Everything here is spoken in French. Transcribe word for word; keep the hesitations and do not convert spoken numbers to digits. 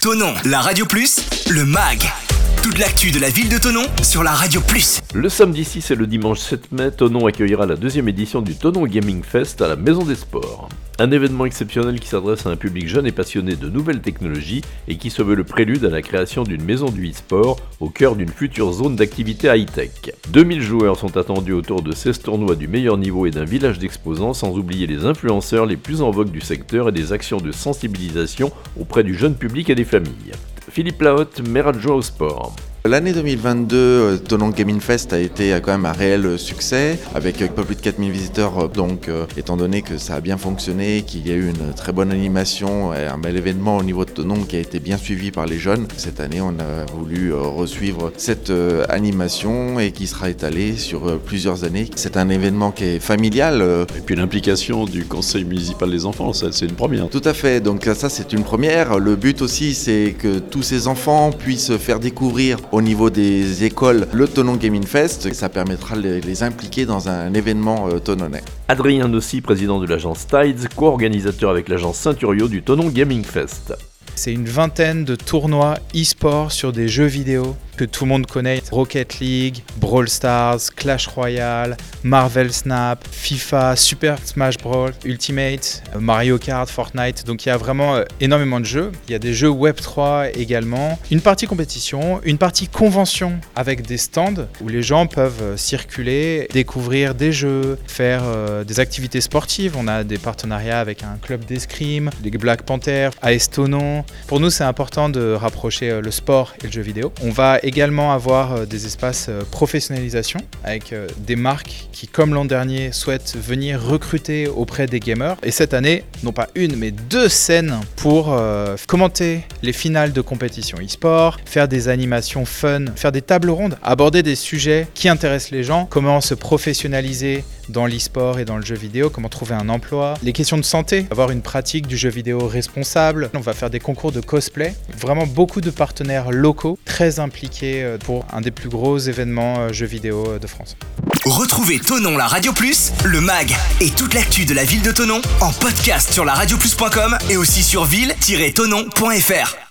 Thonon, la Radio Plus, le M A G. Toute l'actu de la ville de Thonon sur la Radio Plus. Le samedi six et le dimanche sept mai, Thonon accueillera la deuxième édition du Thonon Gaming Fest à la Maison des Sports. Un événement exceptionnel qui s'adresse à un public jeune et passionné de nouvelles technologies et qui se veut le prélude à la création d'une maison du e-sport au cœur d'une future zone d'activité high-tech. deux mille joueurs sont attendus autour de seize tournois du meilleur niveau et d'un village d'exposants, sans oublier les influenceurs les plus en vogue du secteur et des actions de sensibilisation auprès du jeune public et des familles. Philippe Lahotte, maire adjoint au sport. L'année deux mille vingt-deux, Thonon Gaming Fest a été quand même un réel succès, avec un peu plus de quatre mille visiteurs. Donc, euh, étant donné que ça a bien fonctionné, qu'il y a eu une très bonne animation et un bel événement au niveau de Thonon qui a été bien suivi par les jeunes, cette année, on a voulu euh, resuivre cette euh, animation et qui sera étalée sur euh, plusieurs années. C'est un événement qui est familial. Euh, et puis l'implication du conseil municipal des enfants, ça, c'est une première. Tout à fait, donc ça c'est une première. Le but aussi, c'est que tous ces enfants puissent faire découvrir au niveau des écoles le Thonon Gaming Fest, et ça permettra de les, les impliquer dans un événement euh, thononnais. Adrien Nossi, président de l'agence Tides, co-organisateur avec l'agence Ceinturio du Thonon Gaming Fest. C'est une vingtaine de tournois e-sport sur des jeux vidéo que tout le monde connaît. Rocket League, Brawl Stars, Clash Royale, Marvel Snap, FIFA, Super Smash Bros, Ultimate, Mario Kart, Fortnite. Donc il y a vraiment euh, énormément de jeux. Il y a des jeux web trois également. Une partie compétition, une partie convention avec des stands où les gens peuvent euh, circuler, découvrir des jeux, faire euh, des activités sportives. On a des partenariats avec un club d'escrime, les Black Panthers, A S Thonon. Pour nous, c'est important de rapprocher euh, le sport et le jeu vidéo. On va également avoir des espaces professionnalisation avec des marques qui, comme l'an dernier, souhaitent venir recruter auprès des gamers. Et cette année, non pas une, mais deux scènes pour euh, commenter les finales de compétition e-sport, faire des animations fun, faire des tables rondes, aborder des sujets qui intéressent les gens, comment se professionnaliser dans l'e-sport et dans le jeu vidéo, comment trouver un emploi, les questions de santé, avoir une pratique du jeu vidéo responsable. On va faire des concours de cosplay, vraiment beaucoup de partenaires locaux très impliqués pour un des plus gros événements jeux vidéo de France. Retrouvez Thonon la Radio Plus, le M A G et toute l'actu de la ville de Thonon en podcast sur la radio plus point com et aussi sur ville tiret thonon point f r.